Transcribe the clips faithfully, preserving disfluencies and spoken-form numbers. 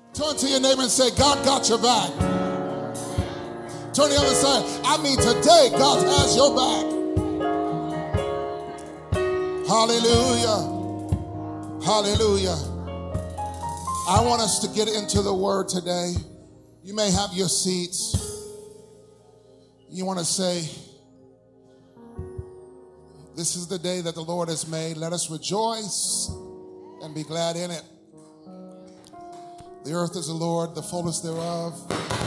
Turn to your neighbor and say, God got your back. Turn to the other side. I mean, today, God has your back. Hallelujah. Hallelujah. I want us to get into the word today. You may have your seats. You want to say, this is the day that the Lord has made. Let us rejoice and be glad in it. The earth is the Lord, the fullness thereof.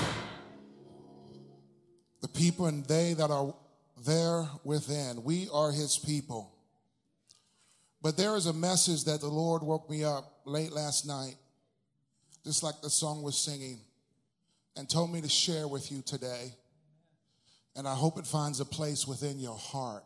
The people and they that are there within. We are his people. But there is a message that the Lord woke me up late last night, just like the song was singing, and told me to share with you today. And I hope it finds a place within your heart.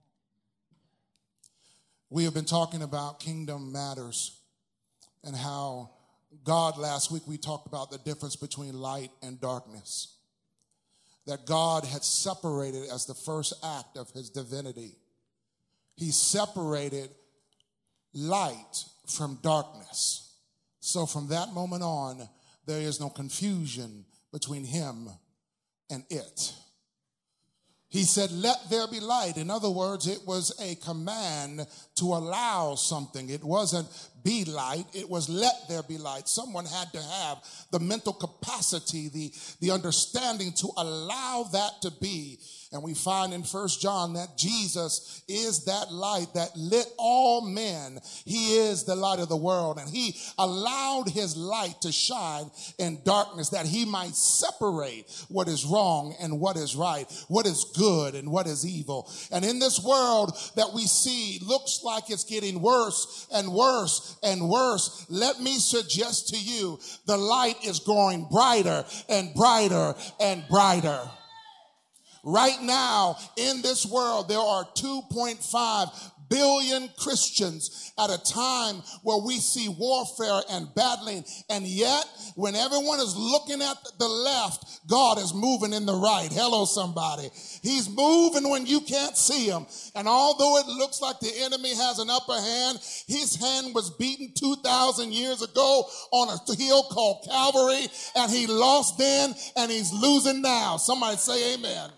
We have been talking about kingdom matters and how God, last week we talked about the difference between light and darkness. That God had separated as the first act of his divinity. He separated light from darkness. So from that moment on, there is no confusion between him and it. He said, let there be light. In other words, it was a command to allow something. It wasn't be light. It was let there be light. Someone had to have the mental capacity, the, the understanding to allow that to be. And we find in First John that Jesus is that light that lit all men. He is the light of the world. And he allowed his light to shine in darkness that he might separate what is wrong and what is right, what is good and what is evil. And in this world that we see looks like it's getting worse and worse and worse, let me suggest to you the light is growing brighter and brighter and brighter. Right now, in this world, there are two point five billion Christians at a time where we see warfare and battling. And yet, when everyone is looking at the left, God is moving in the right. Hello, somebody. He's moving when you can't see him. And although it looks like the enemy has an upper hand, his hand was beaten two thousand years ago on a hill called Calvary, and he lost then, and he's losing now. Somebody say amen.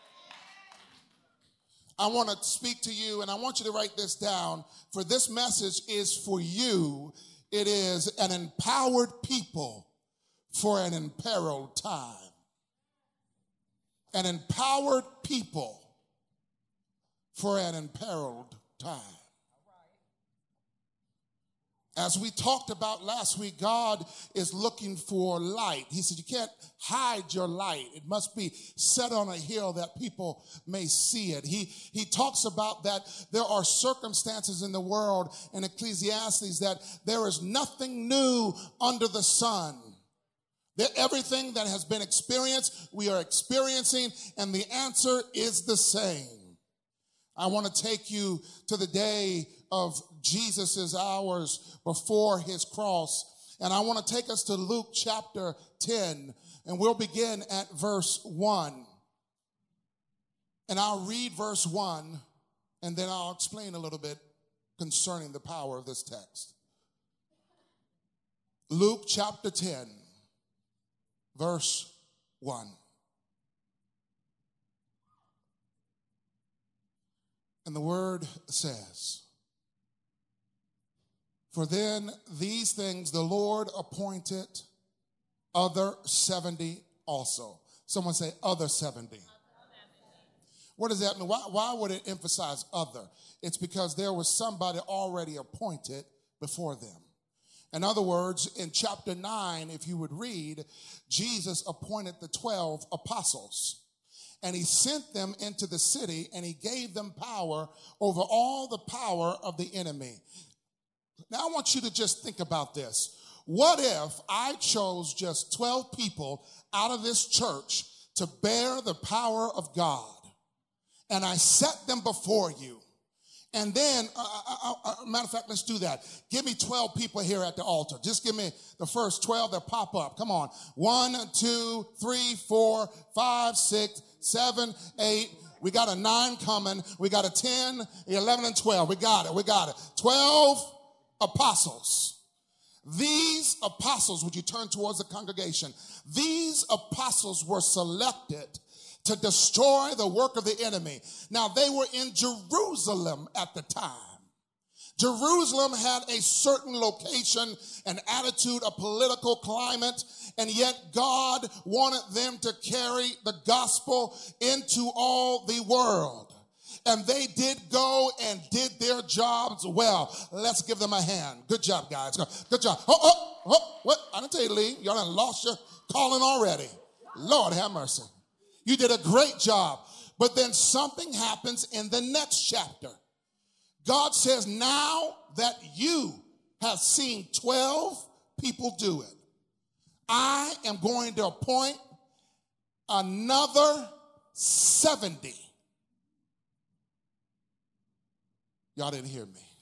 I want to speak to you, and I want you to write this down. For this message is for you. It is an empowered people for an imperiled time. An empowered people for an imperiled time. As we talked about last week, God is looking for light. He said, you can't hide your light. It must be set on a hill that people may see it. He, he talks about that there are circumstances in the world in Ecclesiastes that there is nothing new under the sun. That everything that has been experienced, we are experiencing, and the answer is the same. I want to take you to the day of Jesus' hours before his cross. And I want to take us to Luke chapter ten, and we'll begin at verse one. And I'll read verse one, and then I'll explain a little bit concerning the power of this text. Luke chapter ten, verse one. And the word says, for then these things the Lord appointed other seventy also. Someone say other seventy. What does that mean? Why, why would it emphasize other? It's because there was somebody already appointed before them. In other words, in chapter nine, if you would read, Jesus appointed the twelve apostles. And he sent them into the city, and he gave them power over all the power of the enemy. Now, I want you to just think about this. What if I chose just twelve people out of this church to bear the power of God, and I set them before you? And then, uh, uh, uh, matter of fact, let's do that. Give me twelve people here at the altar. Just give me the first twelve that pop up. Come on. One, two, three, four, five, six, seven, eight. We got a nine coming. We got a ten, eleven, and twelve. We got it. We got it. twelve apostles. These apostles, would you turn towards the congregation? These apostles were selected to destroy the work of the enemy. Now, they were in Jerusalem at the time. Jerusalem had a certain location, an attitude, a political climate, and yet God wanted them to carry the gospel into all the world. And they did go and did their jobs well. Let's give them a hand. Good job, guys. Good job. Oh, oh, oh, what? I didn't tell you to leave. Y'all done lost your calling already. Lord have mercy. You did a great job. But then something happens in the next chapter. God says, now that you have seen twelve people do it, I am going to appoint another seventy. Y'all didn't hear me.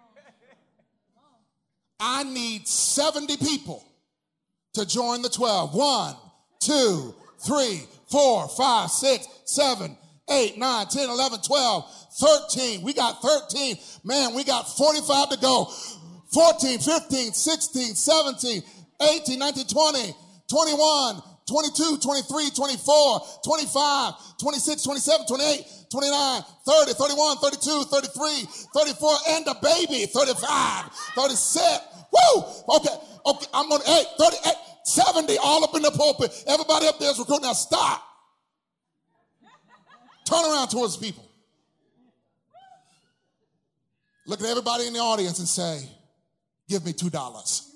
I need seventy people to join the twelve. One, two, three, four, five, six, seven, eight, nine, ten, eleven, twelve, thirteen. We got thirteen. Man, we got forty-five to go. fourteen, fifteen, sixteen, seventeen, eighteen, nineteen, twenty, twenty-one, twenty-two, twenty-three, twenty-four, twenty-five, twenty-six, twenty-seven, twenty-eight, twenty-nine, thirty, thirty-one, thirty-two, thirty-three, thirty-four, and a baby, thirty-five, thirty-six. Woo! Okay, okay, I'm going to, hey, thirty-eight, seventy, all up in the pulpit. Everybody up there is recruiting. Now stop. Turn around towards people. Look at everybody in the audience and say, give me two dollars.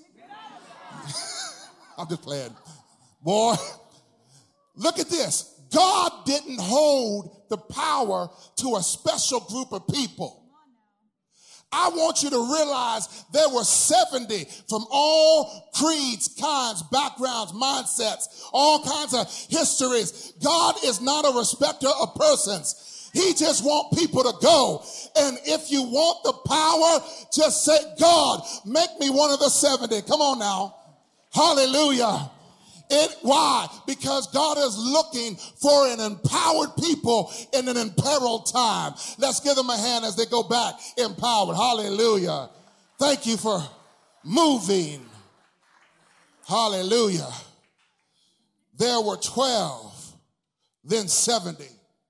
I'm just playing. Boy, look at this. God didn't hold the power to a special group of people. I want you to realize there were seventy from all creeds, kinds, backgrounds, mindsets, all kinds of histories. God is not a respecter of persons. He just wants people to go. And if you want the power, just say, God, make me one of the seventy. Come on now. Hallelujah. It, why? Because God is looking for an empowered people in an imperiled time. Let's give them a hand as they go back empowered. Hallelujah. Thank you for moving. Hallelujah. There were twelve, then seventy.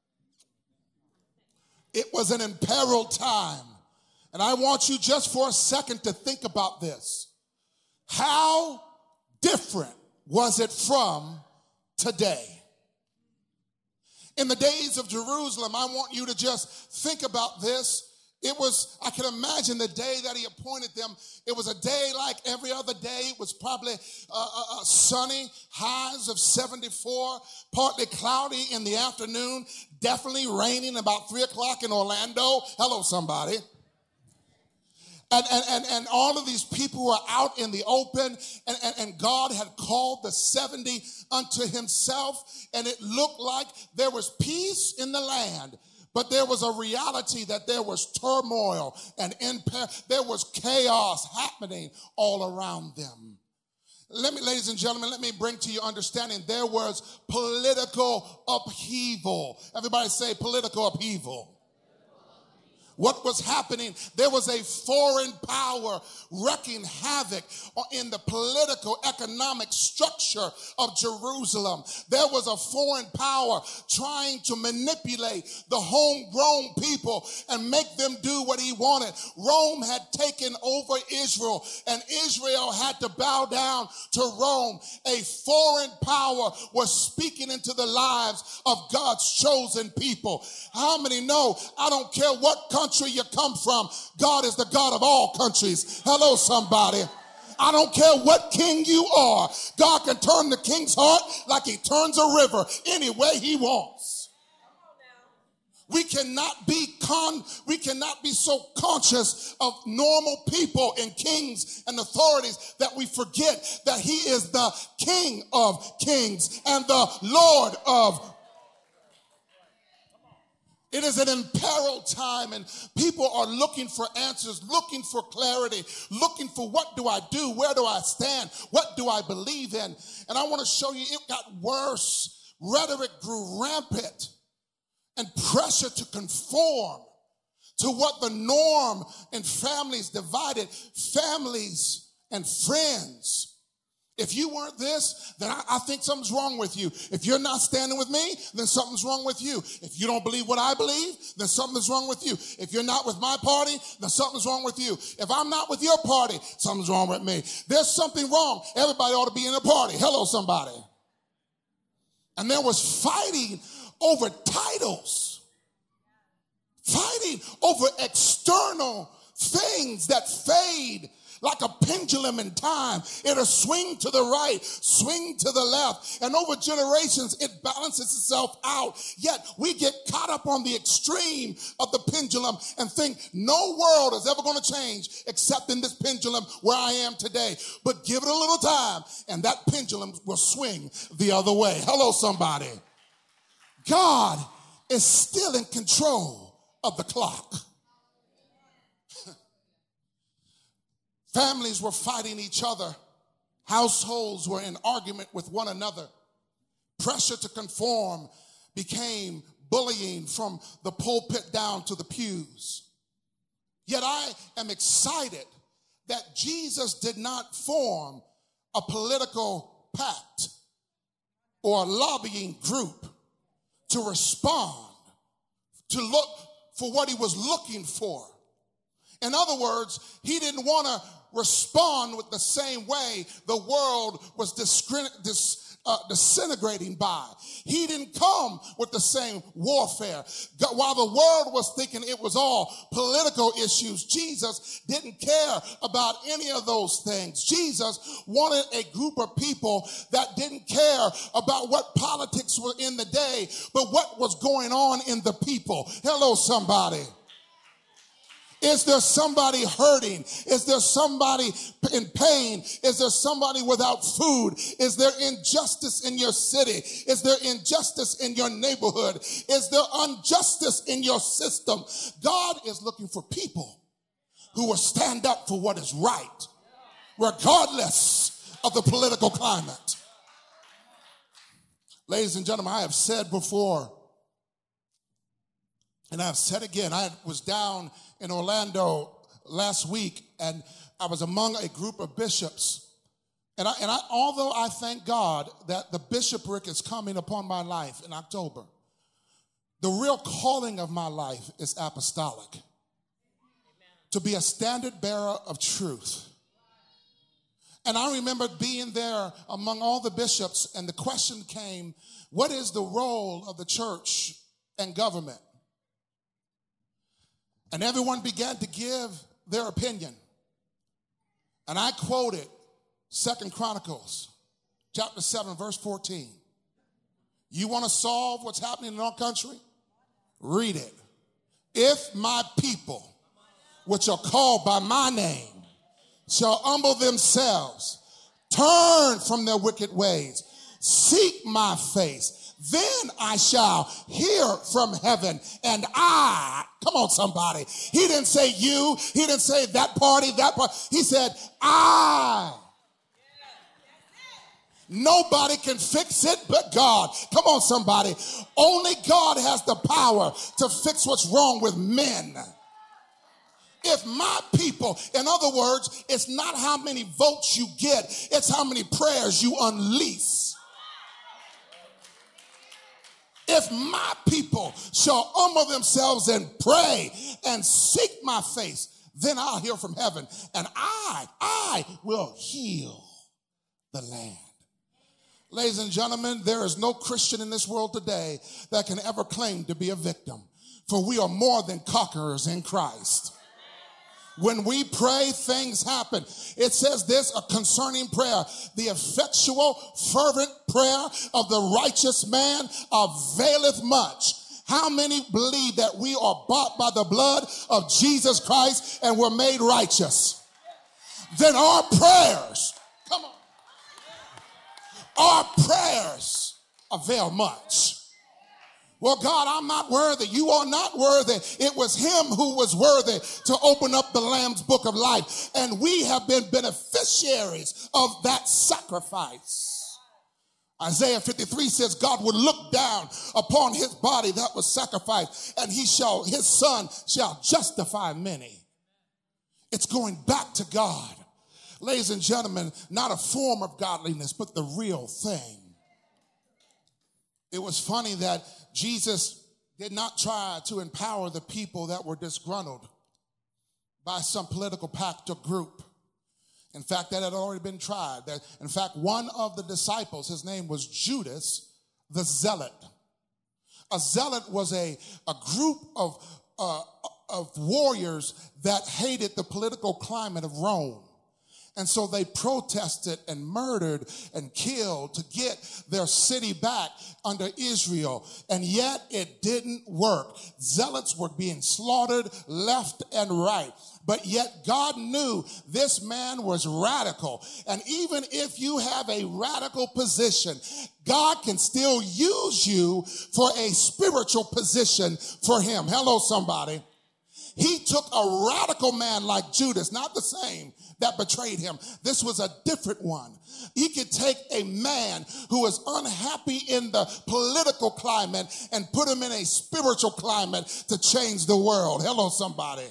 It was an imperiled time. And I want you just for a second to think about this. How different was it from today? In the days of Jerusalem, I want you to just think about this. It was, I can imagine the day that he appointed them. It was a day like every other day. It was probably uh, uh, uh, sunny, highs of seventy-four, partly cloudy in the afternoon, definitely raining about three o'clock in Orlando. Hello, somebody. And, and, and, and all of these people were out in the open, and, and, and God had called the seventy unto himself, and it looked like there was peace in the land. But there was a reality that there was turmoil and imper- there was chaos happening all around them. Let me, ladies and gentlemen, let me bring to you understanding there was political upheaval. Everybody say political upheaval. What was happening? There was a foreign power wreaking havoc in the political, economic structure of Jerusalem. There was a foreign power trying to manipulate the homegrown people and make them do what he wanted. Rome had taken over Israel, and Israel had to bow down to Rome. A foreign power was speaking into the lives of God's chosen people. How many know? I don't care what country you come from, God is the God of all countries. Hello, somebody. I don't care what king you are. God can turn the king's heart like he turns a river any way he wants. We cannot be con, we cannot be so conscious of normal people and kings and authorities that we forget that he is the King of kings and the Lord of It is an imperiled time, and people are looking for answers, looking for clarity, looking for what do I do? Where do I stand? What do I believe in? And I want to show you it got worse. Rhetoric grew rampant, and pressure to conform to what the norm in families divided families and friends. If you weren't this, then I, I think something's wrong with you. If you're not standing with me, then something's wrong with you. If you don't believe what I believe, then something's wrong with you. If you're not with my party, then something's wrong with you. If I'm not with your party, something's wrong with me. There's something wrong. Everybody ought to be in a party. Hello, somebody. And there was fighting over titles, fighting over external things that fade like a pendulum in time. It'll swing to the right, swing to the left, and over generations it balances itself out. Yet we get caught up on the extreme of the pendulum and think no world is ever going to change except in this pendulum where I am today. But give it a little time and that pendulum will swing the other way. Hello, somebody. God is still in control of the clock. Families were fighting each other. Households were in argument with one another. Pressure to conform became bullying from the pulpit down to the pews. Yet I am excited that Jesus did not form a political pact or a lobbying group to respond, to look for what he was looking for. In other words, he didn't want to respond with the same way the world was discre- dis, uh, disintegrating by. He didn't come with the same warfare. God, while the world was thinking it was all political issues, Jesus didn't care about any of those things. Jesus wanted a group of people that didn't care about what politics were in the day, but what was going on in the people. Hello, somebody. Is there somebody hurting? Is there somebody in pain? Is there somebody without food? Is there injustice in your city? Is there injustice in your neighborhood? Is there injustice in your system? God is looking for people who will stand up for what is right, regardless of the political climate. Ladies and gentlemen, I have said before, and I've said again, I was down in Orlando last week, and I was among a group of bishops. And, I, and I, although I thank God that the bishopric is coming upon my life in October, the real calling of my life is apostolic. Amen. To be a standard bearer of truth. And I remember being there among all the bishops, and the question came, what is the role of the church and government? And everyone began to give their opinion. And I quoted Second Chronicles chapter seven, verse fourteen. You want to solve what's happening in our country? Read it. If my people, which are called by my name, shall humble themselves, turn from their wicked ways, seek my face, then I shall hear from heaven and I, come on somebody. He didn't say you. He didn't say that party, that party. He said I. Nobody can fix it but God. Come on somebody. Only God has the power to fix what's wrong with men. If my people, in other words, it's not how many votes you get, it's how many prayers you unleash. If my people shall humble themselves and pray and seek my face, then I'll hear from heaven and I, I will heal the land. Ladies and gentlemen, there is no Christian in this world today that can ever claim to be a victim, for we are more than conquerors in Christ. When we pray, things happen. It says this, a concerning prayer, the effectual, fervent prayer of the righteous man availeth much. How many believe that we are bought by the blood of Jesus Christ and were made righteous? Then our prayers, come on, our prayers avail much. Well, God, I'm not worthy. You are not worthy. It was him who was worthy to open up the Lamb's book of life. And we have been beneficiaries of that sacrifice. Isaiah fifty-three says God would look down upon his body that was sacrificed, and he shall, his son shall justify many. It's going back to God. ladies and gentlemen, not a form of godliness, but the real thing. It was funny that Jesus did not try to empower the people that were disgruntled by some political pact or group. In fact, that had already been tried. That, in fact, one of the disciples, his name was Judas the Zealot. A zealot was a, a group of, uh, of warriors that hated the political climate of Rome. And so they protested and murdered and killed to get their city back under Israel. And yet it didn't work. Zealots were being slaughtered left and right. But yet God knew this man was radical. And even if you have a radical position, God can still use you for a spiritual position for him. Hello, somebody. He took a radical man like Judas, not the same that betrayed him. This was a different one. He could take a man who was unhappy in the political climate and put him in a spiritual climate to change the world. Hello, somebody.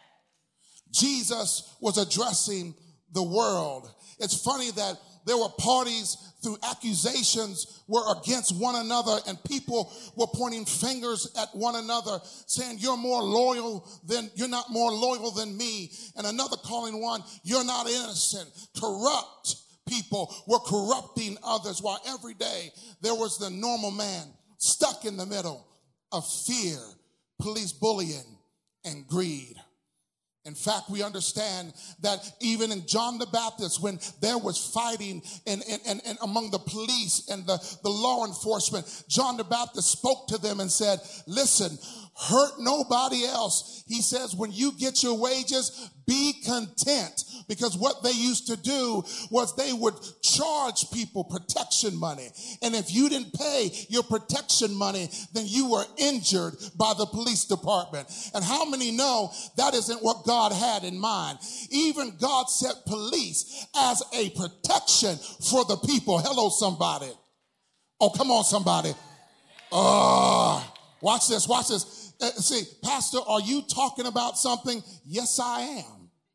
Jesus was addressing the world. It's funny that there were parties through accusations were against one another, and people were pointing fingers at one another saying, you're more loyal than, you're not more loyal than me. And another calling one, you're not innocent. Corrupt people were corrupting others, while every day there was the normal man stuck in the middle of fear, police bullying, and greed. In fact, we understand that even in John the Baptist, when there was fighting in, in, in, in among the police and the, the law enforcement, John the Baptist spoke to them and said, listen, hurt nobody else. He says, when you get your wages, be content. Because what they used to do was they would charge people protection money. And if you didn't pay your protection money, then you were injured by the police department. And how many know that isn't what God had in mind? Even God set police as a protection for the people. Hello, somebody. Oh, come on, somebody. Oh, watch this, watch this. Uh, see, Pastor, are you talking about something? Yes, I am.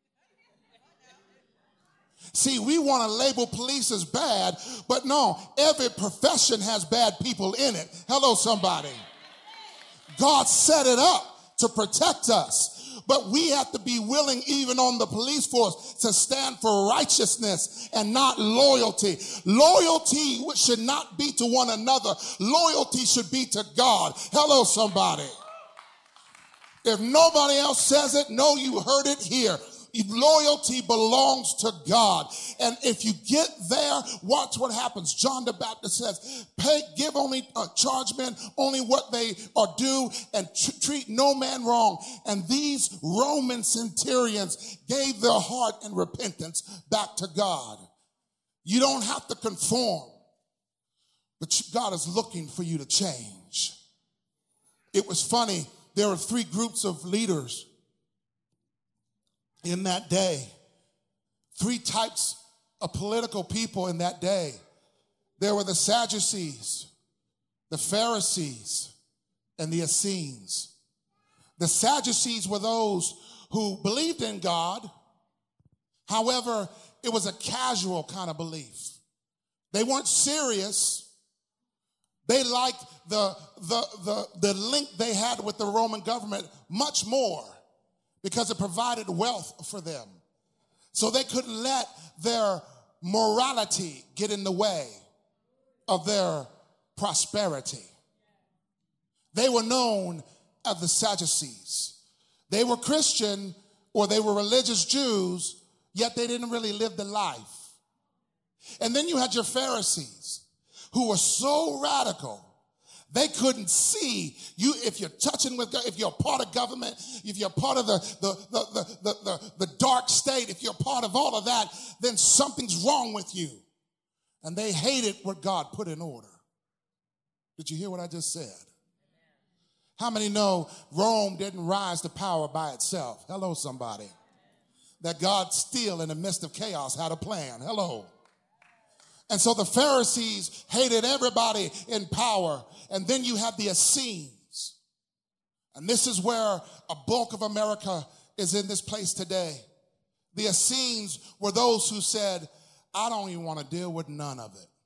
See, we want to label police as bad, but no, every profession has bad people in it. Hello, somebody. God set it up to protect us, but we have to be willing, even on the police force, to stand for righteousness and not loyalty. Loyalty should not be to one another. Loyalty should be to God. Hello, somebody. If nobody else says it, no, you heard it here. Loyalty belongs to God. And if you get there, watch what happens. John the Baptist says, pay, give only, uh, charge men only what they are due, and tr- treat no man wrong. And these Roman centurions gave their heart in repentance back to God. You don't have to conform, but God is looking for you to change. It was funny. There were three groups of leaders in that day. Three types of political people in that day. There were the Sadducees, the Pharisees, and the Essenes. The Sadducees were those who believed in God. However, it was a casual kind of belief. They weren't serious. They liked the, the, the, the link they had with the Roman government much more, because it provided wealth for them. So they couldn't let their morality get in the way of their prosperity. They were known as the Sadducees. They were Christian, or they were religious Jews, yet they didn't really live the life. And then you had your Pharisees, who were so radical, they couldn't see you if you're touching with God, if you're a part of government, if you're part of the, the, the, the, the, the, the dark state, if you're part of all of that, then something's wrong with you. And they hated what God put in order. Did you hear what I just said? How many know Rome didn't rise to power by itself? Hello, somebody. That God still, in the midst of chaos, had a plan. Hello. And so the Pharisees hated everybody in power. And then you have the Essenes. And this is where a bulk of America is in this place today. The Essenes were those who said, I don't even want to deal with none of it.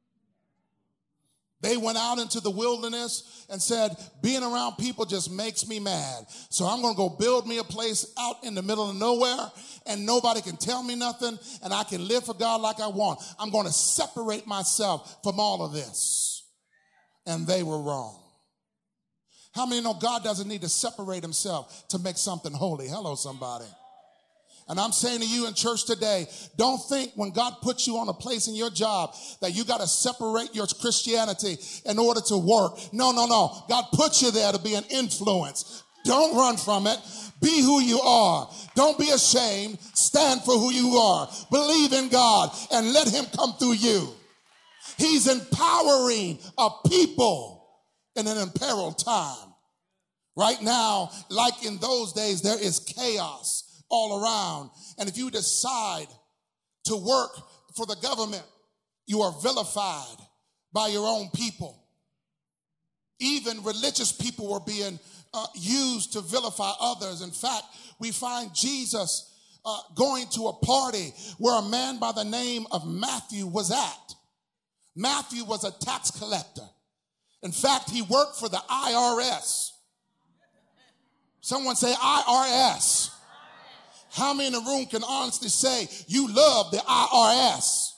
They went out into the wilderness and said, being around people just makes me mad. So I'm going to go build me a place out in the middle of nowhere, and nobody can tell me nothing, and I can live for God like I want. I'm going to separate myself from all of this. And they were wrong. How many know God doesn't need to separate himself to make something holy? Hello, somebody. And I'm saying to you in church today, don't think when God puts you on a place in your job that you got to separate your Christianity in order to work. No, no, no. God put you there to be an influence. Don't run from it. Be who you are. Don't be ashamed. Stand for who you are. Believe in God and let him come through you. He's empowering a people in an imperiled time. Right now, like in those days, there is chaos all around. And if you decide to work for the government, you are vilified by your own people. Even religious people were being uh, used to vilify others. In fact, we find Jesus uh, going to a party where a man by the name of Matthew was at. Matthew was a tax collector. In fact, he worked for the I R S. Someone say I R S. How many in the room can honestly say you love the I R S?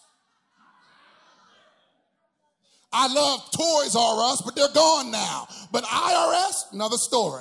I love Toys R Us, but they're gone now. But I R S, another story.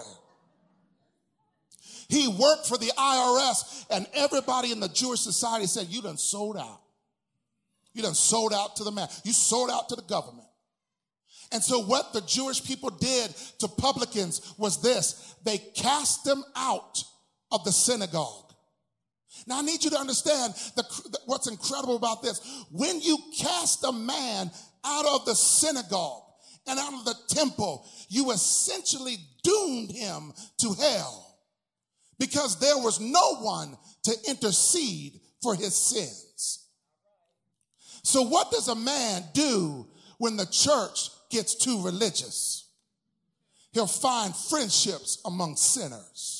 He worked for the I R S, and everybody in the Jewish society said, you done sold out. You done sold out to the man. You sold out to the government. And so what the Jewish people did to publicans was this. They cast them out of the synagogue. Now, I need you to understand the, what's incredible about this. When you cast a man out of the synagogue and out of the temple, you essentially doomed him to hell because there was no one to intercede for his sins. So what does a man do when the church gets too religious? He'll find friendships among sinners.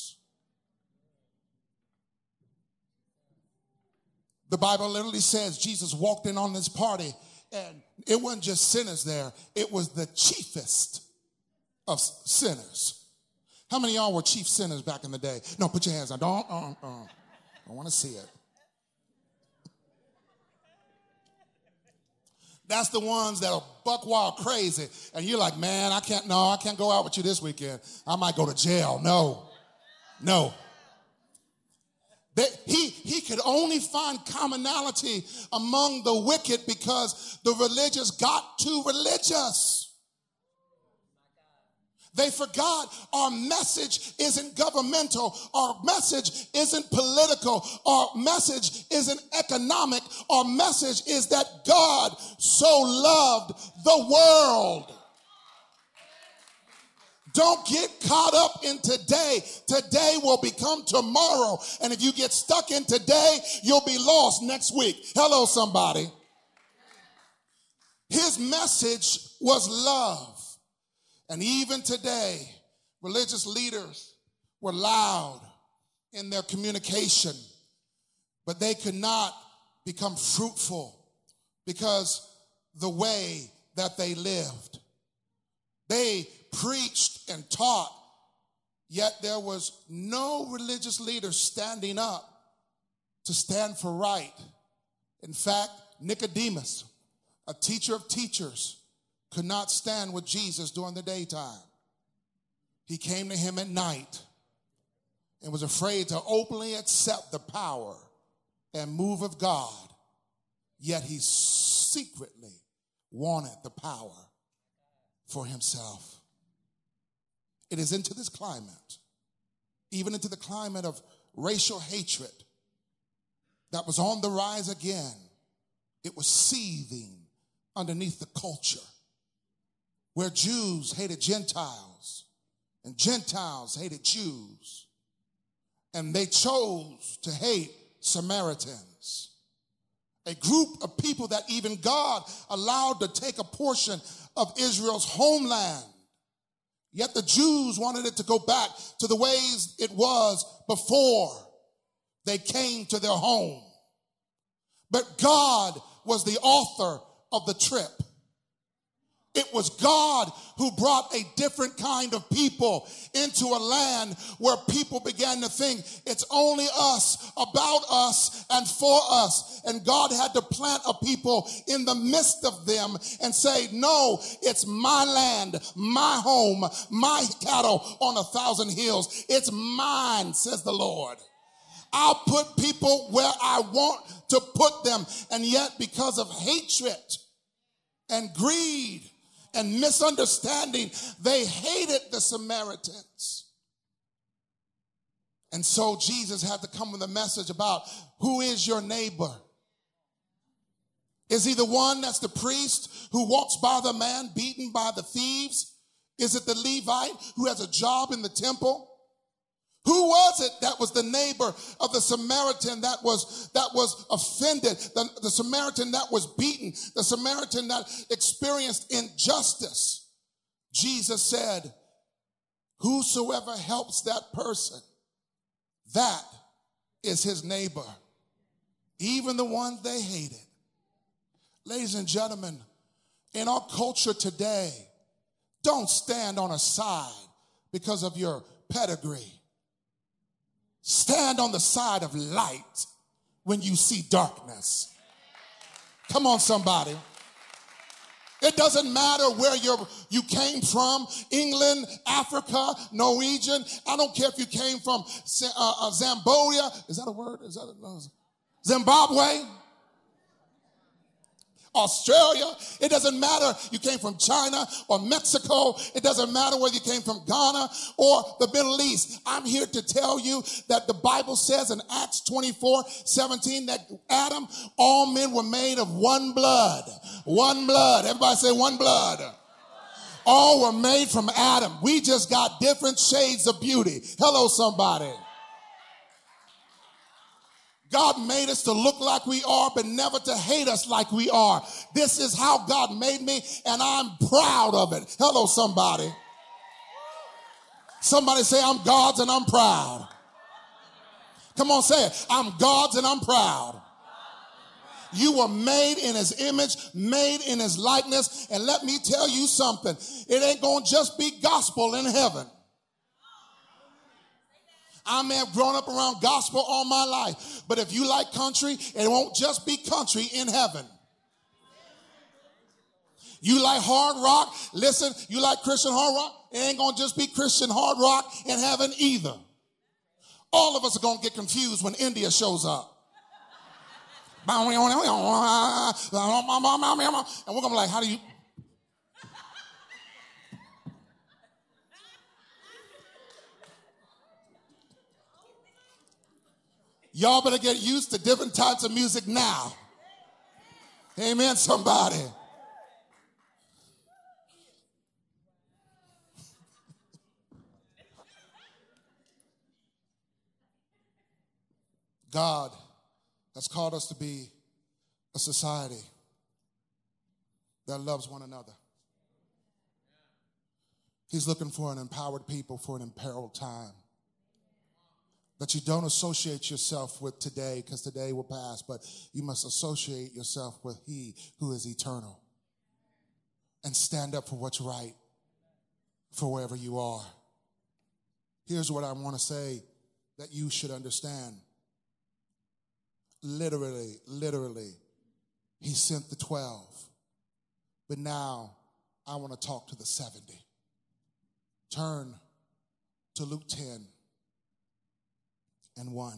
The Bible literally says Jesus walked in on this party, and it wasn't just sinners there. It was the chiefest of sinners. How many of y'all were chief sinners back in the day? No, put your hands down. Don't, uh, uh, I want to see it. That's the ones that are buck wild crazy. And you're like, man, I can't, no, I can't go out with you this weekend. I might go to jail. No, no. That he, he could only find commonality among the wicked because the religious got too religious. They forgot our message isn't governmental. Our message isn't political. Our message isn't economic. Our message is that God so loved the world. Don't get caught up in today. Today will become tomorrow. And if you get stuck in today, you'll be lost next week. Hello, somebody. His message was love. And even today, religious leaders were loud in their communication, but they could not become fruitful because the way that they lived. They preached and taught, yet there was no religious leader standing up to stand for right. In fact, Nicodemus, a teacher of teachers, could not stand with Jesus during the daytime. He came to him at night and was afraid to openly accept the power and move of God, yet he secretly wanted the power for himself. It is into this climate, even into the climate of racial hatred that was on the rise again. It was seething underneath the culture where Jews hated Gentiles and Gentiles hated Jews. And they chose to hate Samaritans, a group of people that even God allowed to take a portion of Israel's homeland. Yet the Jews wanted it to go back to the ways it was before They came to their home. But God was the author of the trip. It was God who brought a different kind of people into a land where people began to think it's only us, about us, and for us. And God had to plant a people in the midst of them and say, no, it's my land, my home, my cattle on a thousand hills. It's mine, says the Lord. I'll put people where I want to put them. And yet, because of hatred and greed and misunderstanding, they hated the Samaritans. And so Jesus had to come with a message about who is your neighbor. Is he the one that's the priest who walks by the man beaten by the thieves? Is it the Levite who has a job in the temple? Who was it that was the neighbor of the Samaritan that was that was offended, the, the Samaritan that was beaten, the Samaritan that experienced injustice? Jesus said, whosoever helps that person, that is his neighbor, even the ones they hated. Ladies and gentlemen, in our culture today, don't stand on a side because of your pedigree. Stand on the side of light when you see darkness. Come on, somebody. It doesn't matter where you're, you came from, England, Africa, Norwegian. I don't care if you came from uh, uh, Zambodia. Is that a word? Is that a, no, Zimbabwe? Australia. It doesn't matter you came from China or Mexico. It doesn't matter whether you came from Ghana or the Middle East. I'm here to tell you that the Bible says in Acts twenty-four seventeen that Adam, all men were made of one blood. One blood. Everybody say one blood. All were made from Adam. We just got different shades of beauty. Hello, somebody. God made us to look like we are, but never to hate us like we are. This is how God made me, and I'm proud of it. Hello, somebody. Somebody say, I'm God's and I'm proud. Come on, say it. I'm God's and I'm proud. You were made in his image, made in his likeness, and let me tell you something. It ain't going to just be gospel in heaven. I may have grown up around gospel all my life, but if you like country, it won't just be country in heaven. You like hard rock, listen, you like Christian hard rock, it ain't going to just be Christian hard rock in heaven either. All of us are going to get confused when India shows up. And we're going to be like, how do you... Y'all better get used to different types of music now. Amen, somebody. God has called us to be a society that loves one another. He's looking for an empowered people for an imperiled time. That you don't associate yourself with today, because today will pass, but you must associate yourself with he who is eternal. And stand up for what's right for wherever you are. Here's what I want to say that you should understand. Literally, literally, he sent the twelve. But now I want to talk to the seventy. Turn to Luke ten and one.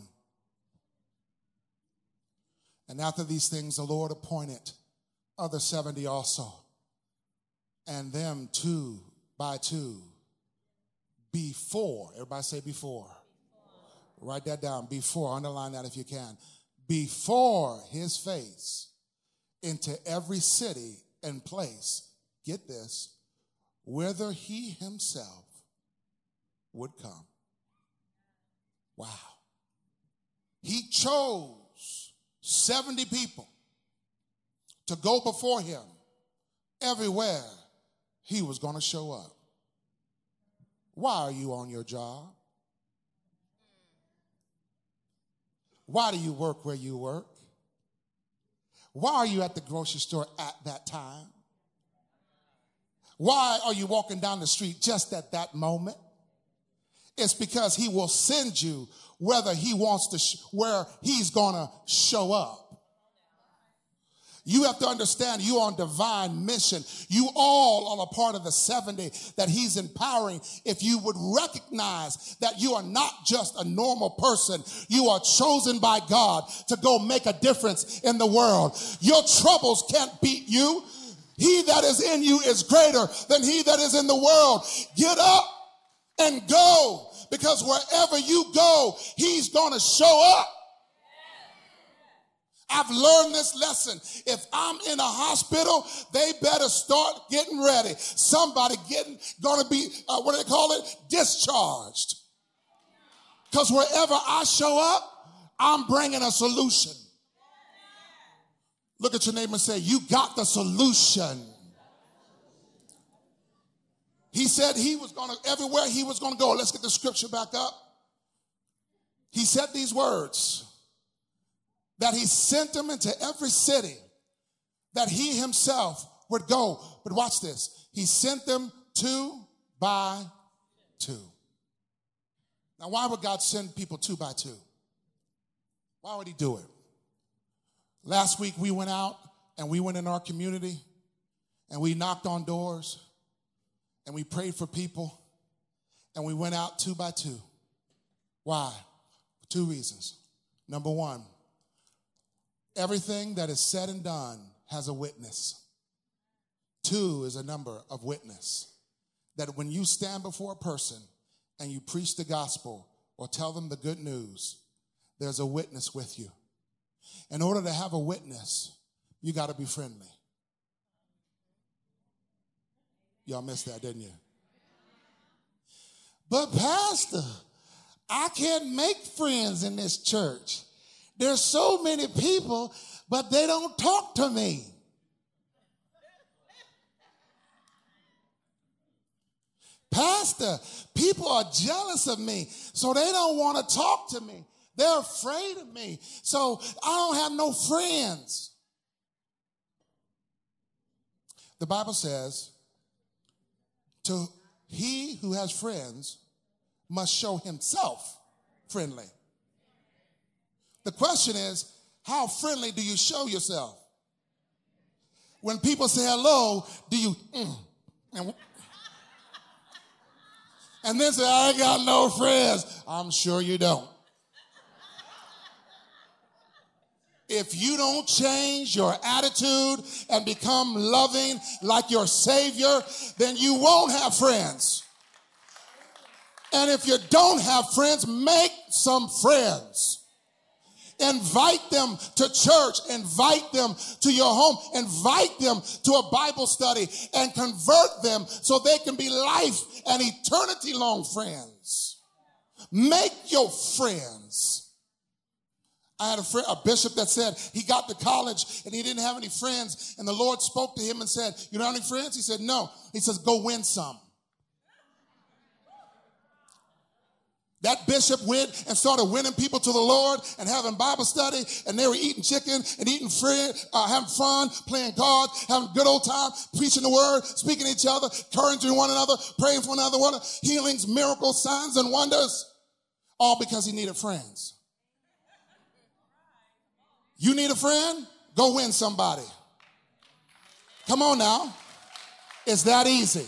And after these things, the Lord appointed other seventy also, and them two by two, before, everybody say before. before. Write that down, before, underline that if you can. Before his face, into every city and place, get this, whither he himself would come. Wow. He chose seventy people to go before him everywhere he was going to show up. Why are you on your job? Why do you work where you work? Why are you at the grocery store at that time? Why are you walking down the street just at that moment? It's because he will send you whether he wants to, sh- where he's going to show up. You have to understand you're on divine mission. You all are a part of the seventy that he's empowering. If you would recognize that you are not just a normal person, you are chosen by God to go make a difference in the world. Your troubles can't beat you. He that is in you is greater than he that is in the world. Get up and go, because wherever you go, he's going to show up. I've learned this lesson. If I'm in a hospital, they better start getting ready. Somebody getting going to be, uh, what do they call it? Discharged. Because wherever I show up, I'm bringing a solution. Look at your neighbor and say, you got the solution. He said he was going to, everywhere he was going to go. Let's get the scripture back up. He said these words, that he sent them into every city, that he himself would go. But watch this. He sent them two by two. Now, why would God send people two by two? Why would he do it? Last week we went out and we went in our community and we knocked on doors and we prayed for people and we went out two by two. Why? For two reasons. Number one, everything that is said and done has a witness. Two is a number of witness. That when you stand before a person and you preach the gospel or tell them the good news, there's a witness with you. In order to have a witness, you got to be friendly. Y'all missed that, didn't you? But Pastor, I can't make friends in this church. There's so many people, but they don't talk to me. Pastor, people are jealous of me, so they don't want to talk to me. They're afraid of me, so I don't have no friends. The Bible says, to he who has friends must show himself friendly. The question is, how friendly do you show yourself? When people say hello, do you, mm, and, and then say, I ain't got no friends? I'm sure you don't. If you don't change your attitude and become loving like your Savior, then you won't have friends. And if you don't have friends, make some friends. Invite them to church. Invite them to your home. Invite them to a Bible study and convert them so they can be life and eternity long friends. Make your friends. I had a, friend, a bishop that said he got to college and he didn't have any friends. And the Lord spoke to him and said, you don't have any friends? He said, no. He says, go win some. That bishop went and started winning people to the Lord and having Bible study, and they were eating chicken and eating friend, uh, having fun, playing cards, having a good old time, preaching the word, speaking to each other, encouraging one another, praying for one another, healings, miracles, signs, and wonders, all because he needed friends. You need a friend? Go win somebody. Come on now. It's that easy.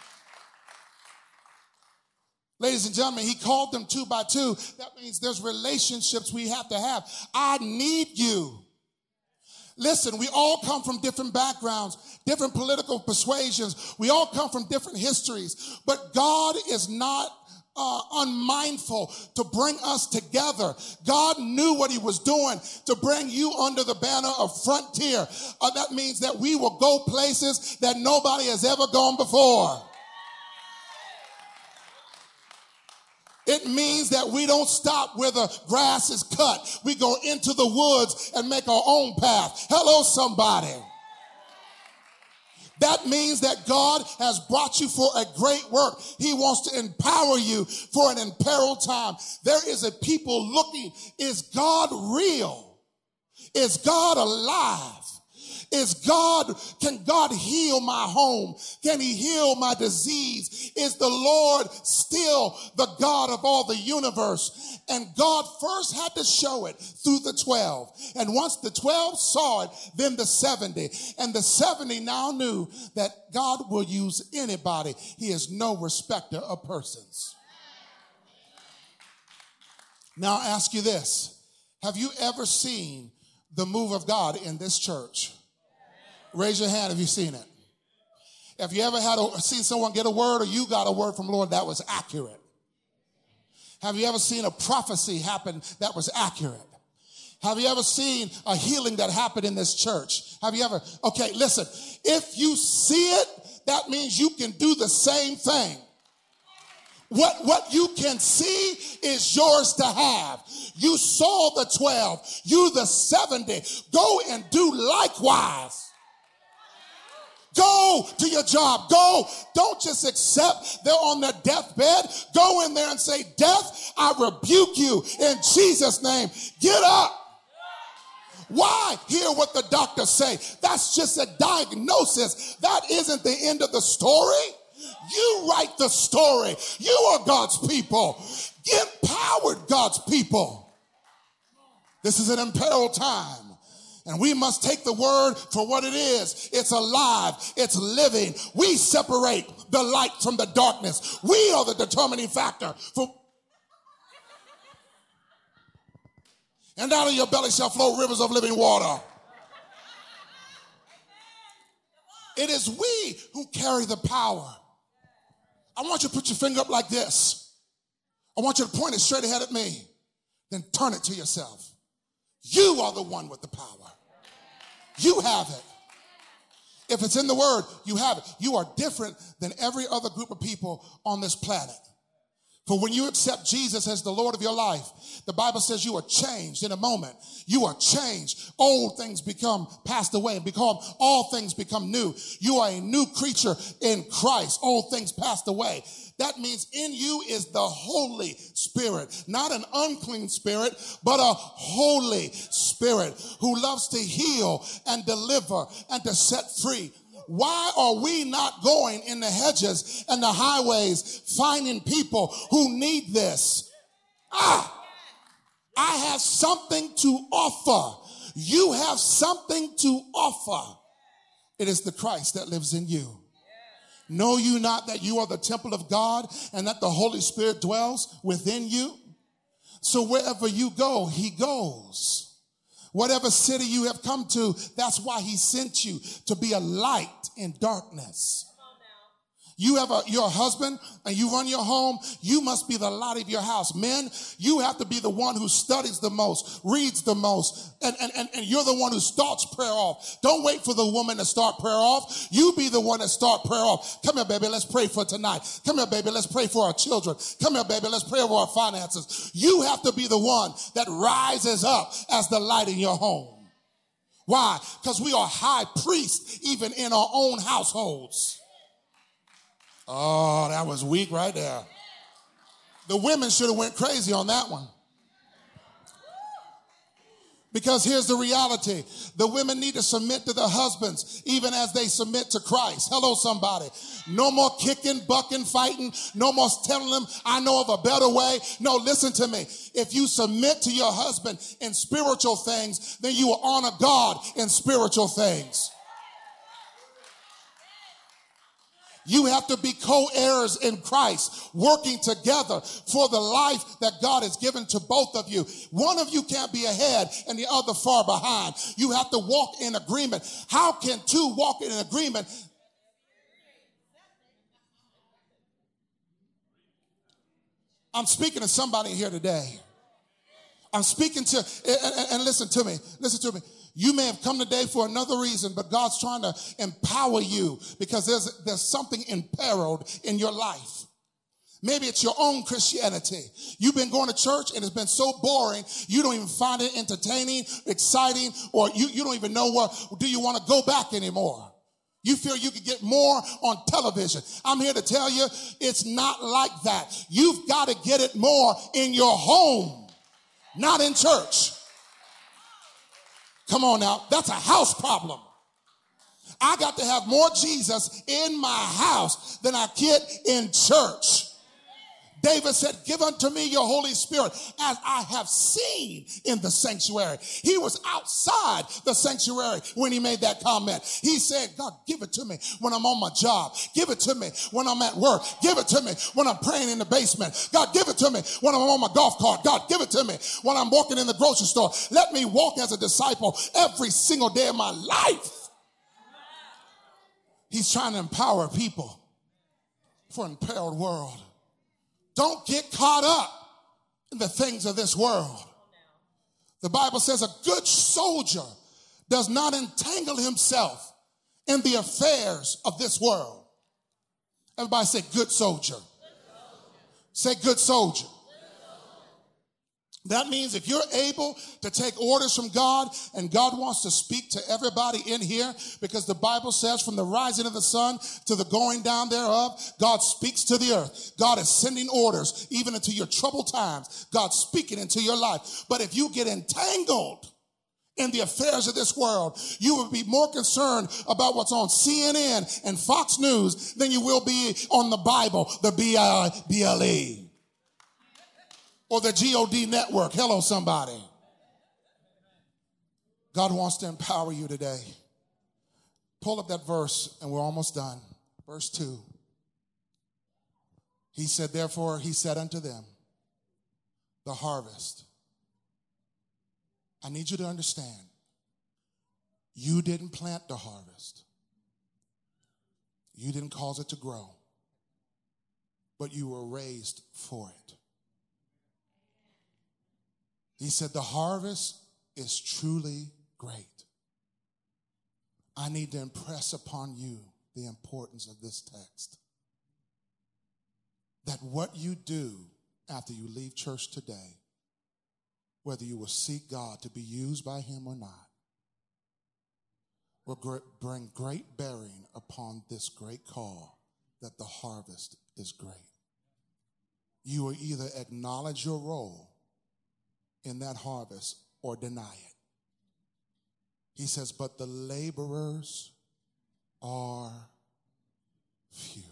Ladies and gentlemen, he called them two by two. That means there's relationships we have to have. I need you. Listen, we all come from different backgrounds, different political persuasions. We all come from different histories. But God is not uh, unmindful to bring us together. God knew what he was doing to bring you under the banner of Frontier. Uh, that means that we will go places that nobody has ever gone before. It means that we don't stop where the grass is cut. We go into the woods and make our own path. Hello, somebody. That means that God has brought you for a great work. He wants to empower you for an imperiled time. There is a people looking, is God real? Is God alive? Is God, can God heal my home? Can he heal my disease? Is the Lord still the God of all the universe? And God first had to show it through the twelve. And once the twelve saw it, then the seventy. And the seventy now knew that God will use anybody. He is no respecter of persons. Now I ask you this. Have you ever seen the move of God in this church? Raise your hand if you've seen it. Have you ever had a, seen someone get a word or you got a word from the Lord that was accurate? Have you ever seen a prophecy happen that was accurate? Have you ever seen a healing that happened in this church? Have you ever? Okay, listen. If you see it, that means you can do the same thing. What, what you can see is yours to have. You saw the twelve. You the seventy. Go and do likewise. Go to your job. Go. Don't just accept they're on their deathbed. Go in there and say, death, I rebuke you in Jesus' name. Get up. Why hear what the doctors say? That's just a diagnosis. That isn't the end of the story. You write the story. You are God's people. Empowered God's people. This is an imperiled time. And we must take the word for what it is. It's alive. It's living. We separate the light from the darkness. We are the determining factor. For and out of your belly shall flow rivers of living water. It is we who carry the power. I want you to put your finger up like this. I want you to point it straight ahead at me. Then turn it to yourself. You are the one with the power. You have it. If it's in the word, you have it. You are different than every other group of people on this planet. For when you accept Jesus as the Lord of your life, the Bible says you are changed in a moment. You are changed. Old things become passed away and become all things become new. You are a new creature in Christ. Old things passed away. That means in you is the Holy Spirit, not an unclean spirit, but a Holy Spirit who loves to heal and deliver and to set free. Why are we not going in the hedges and the highways finding people who need this? Ah, I have something to offer. You have something to offer. It is the Christ that lives in you. Know you not that you are the temple of God and that the Holy Spirit dwells within you? So wherever you go, he goes. Whatever city you have come to, that's why he sent you, to be a light in darkness. You have a, your husband and you run your home. You must be the light of your house. Men, you have to be the one who studies the most, reads the most, and, and, and, and you're the one who starts prayer off. Don't wait for the woman to start prayer off. You be the one that start prayer off. Come here, baby. Let's pray for tonight. Come here, baby. Let's pray for our children. Come here, baby. Let's pray for our finances. You have to be the one that rises up as the light in your home. Why? Because we are high priests even in our own households. Oh, that was weak right there. The women should have went crazy on that one. Because here's the reality. The women need to submit to their husbands even as they submit to Christ. Hello, somebody. No more kicking, bucking, fighting. No more telling them, I know of a better way. No, listen to me. If you submit to your husband in spiritual things, then you will honor God in spiritual things. You have to be co-heirs in Christ, working together for the life that God has given to both of you. One of you can't be ahead and the other far behind. You have to walk in agreement. How can two walk in agreement? I'm speaking to somebody here today. I'm speaking to, and, and, and listen to me, listen to me. You may have come today for another reason, but God's trying to empower you because there's, there's something imperiled in your life. Maybe it's your own Christianity. You've been going to church and it's been so boring, you don't even find it entertaining, exciting, or you, you don't even know what, do you want to go back anymore? You feel you could get more on television. I'm here to tell you, it's not like that. You've got to get it more in your home, not in church. Come on now. That's a house problem. I got to have more Jesus in my house than I get in church. David said, give unto me your Holy Spirit as I have seen in the sanctuary. He was outside the sanctuary when he made that comment. He said, God, give it to me when I'm on my job. Give it to me when I'm at work. Give it to me when I'm praying in the basement. God, give it to me when I'm on my golf cart. God, give it to me when I'm walking in the grocery store. Let me walk as a disciple every single day of my life. He's trying to empower people for an empowered world. Don't get caught up in the things of this world. The Bible says a good soldier does not entangle himself in the affairs of this world. Everybody say good soldier. Good soldier. Say good soldier. That means if you're able to take orders from God, and God wants to speak to everybody in here, because the Bible says from the rising of the sun to the going down thereof, God speaks to the earth. God is sending orders even into your troubled times. God's speaking into your life. But if you get entangled in the affairs of this world, you will be more concerned about what's on C N N and Fox News than you will be on the Bible, the B I B L E. Or the G O D network. Hello, somebody. God wants to empower you today. Pull up that verse, and we're almost done. Verse two. He said, therefore, he said unto them, the harvest. I need you to understand, you didn't plant the harvest. You didn't cause it to grow. But you were raised for it. He said, the harvest is truly great. I need to impress upon you the importance of this text. That what you do after you leave church today, whether you will seek God to be used by him or not, will bring great bearing upon this great call that the harvest is great. You will either acknowledge your role in that harvest or deny it. He says, but the laborers are few.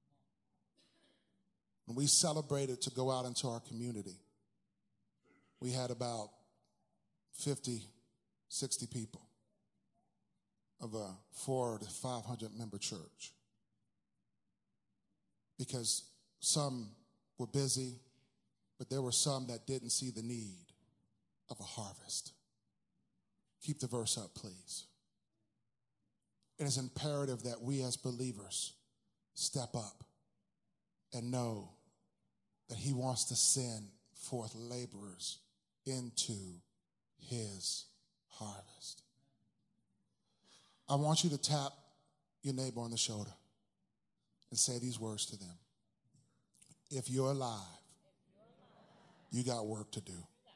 When we celebrated to go out into our community, we had about fifty, sixty people of a four to five hundred member church. Because some were busy, but there were some that didn't see the need of a harvest. Keep the verse up, please. It is imperative that we as believers step up and know that he wants to send forth laborers into his harvest. I want you to tap your neighbor on the shoulder and say these words to them. If you're alive, you got work to do.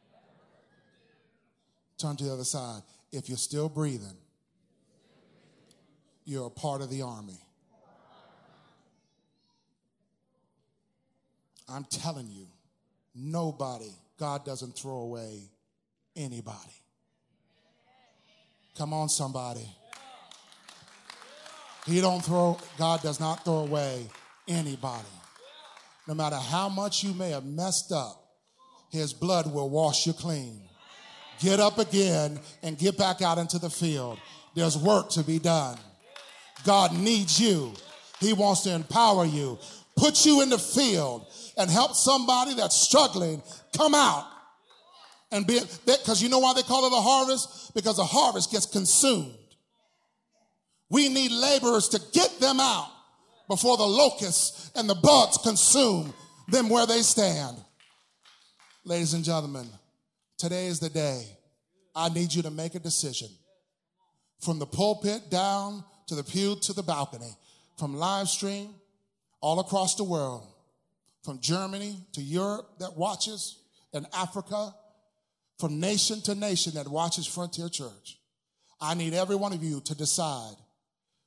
Turn to the other side. If you're still breathing, you're a part of the army. I'm telling you, nobody, God doesn't throw away anybody. Come on, somebody. He don't throw, God does not throw away anybody. No matter how much you may have messed up, his blood will wash you clean. Get up again and get back out into the field. There's work to be done. God needs you. He wants to empower you, put you in the field, and help somebody that's struggling come out. And be, because you know why they call it a harvest? Because a harvest gets consumed. We need laborers to get them out before the locusts and the bugs consume them where they stand. Ladies and gentlemen, today is the day. I need you to make a decision. From the pulpit down to the pew to the balcony, from live stream all across the world, from Germany to Europe that watches, and Africa, from nation to nation that watches Frontier Church. I need every one of you to decide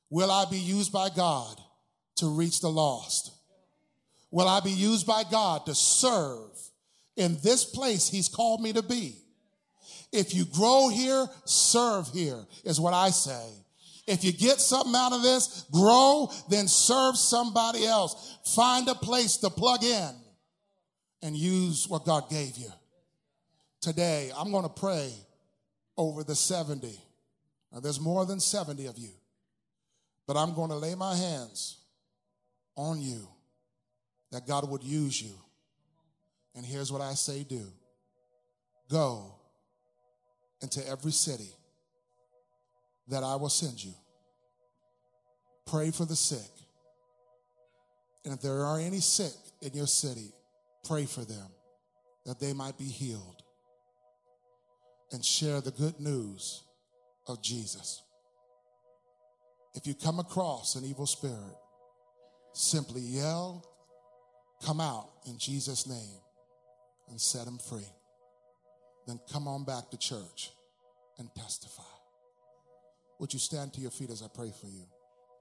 Will I be used by God to reach the lost? Will I be used by God to serve in this place he's called me to be? If you grow here, serve here, is what I say. If you get something out of this, grow, then serve somebody else. Find a place to plug in and use what God gave you. Today, I'm going to pray over the seventy. Now, there's more than seventy of you, but I'm going to lay my hands on you that God would use you. And here's what I say do. Go into every city that I will send you. Pray for the sick. And if there are any sick in your city, pray for them that they might be healed. And share the good news of Jesus. If you come across an evil spirit, simply yell, come out in Jesus' name, and set him free. Then come on back to church and testify. Would you stand to your feet as I pray for you?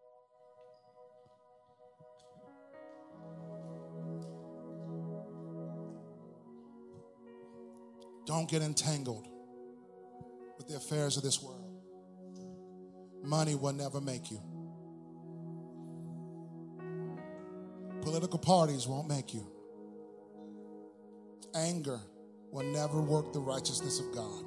Don't get entangled with the affairs of this world. Money will never make you. Political parties won't make you. Anger will never work the righteousness of God.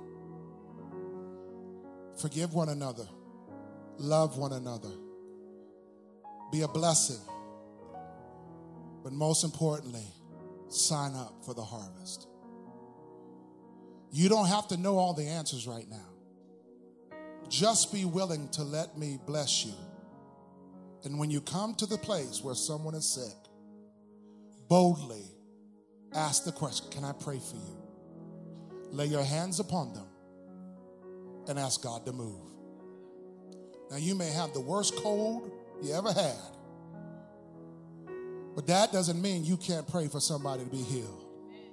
Forgive one another. Love one another. Be a blessing. But most importantly, sign up for the harvest. You don't have to know all the answers right now. Just be willing to let me bless you. And when you come to the place where someone is sick, boldly ask the question, can I pray for you? Lay your hands upon them and ask God to move. Now, you may have the worst cold you ever had, but that doesn't mean you can't pray for somebody to be healed.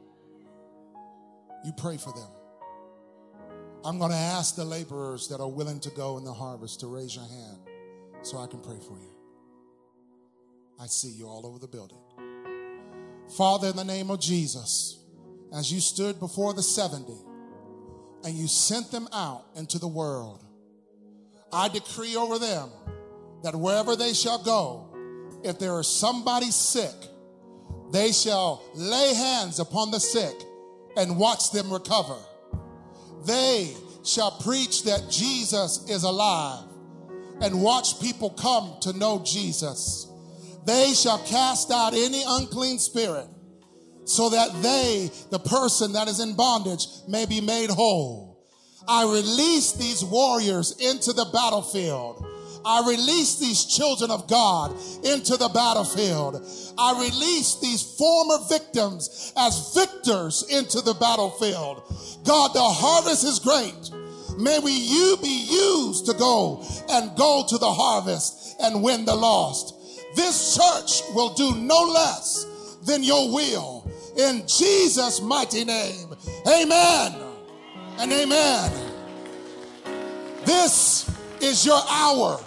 You pray for them. I'm going to ask the laborers that are willing to go in the harvest to raise your hand so I can pray for you. I see you all over the building. Father, in the name of Jesus, as you stood before the seventy and you sent them out into the world, I decree over them that wherever they shall go, if there is somebody sick, they shall lay hands upon the sick and watch them recover. They shall preach that Jesus is alive and watch people come to know Jesus. They shall cast out any unclean spirit so that they, the person that is in bondage, may be made whole. I release these warriors into the battlefield. I release these children of God into the battlefield. I release these former victims as victors into the battlefield. God, the harvest is great. May we you be used to go and go to the harvest and win the lost. This church will do no less than your will. In Jesus' mighty name, amen and amen. This is your hour.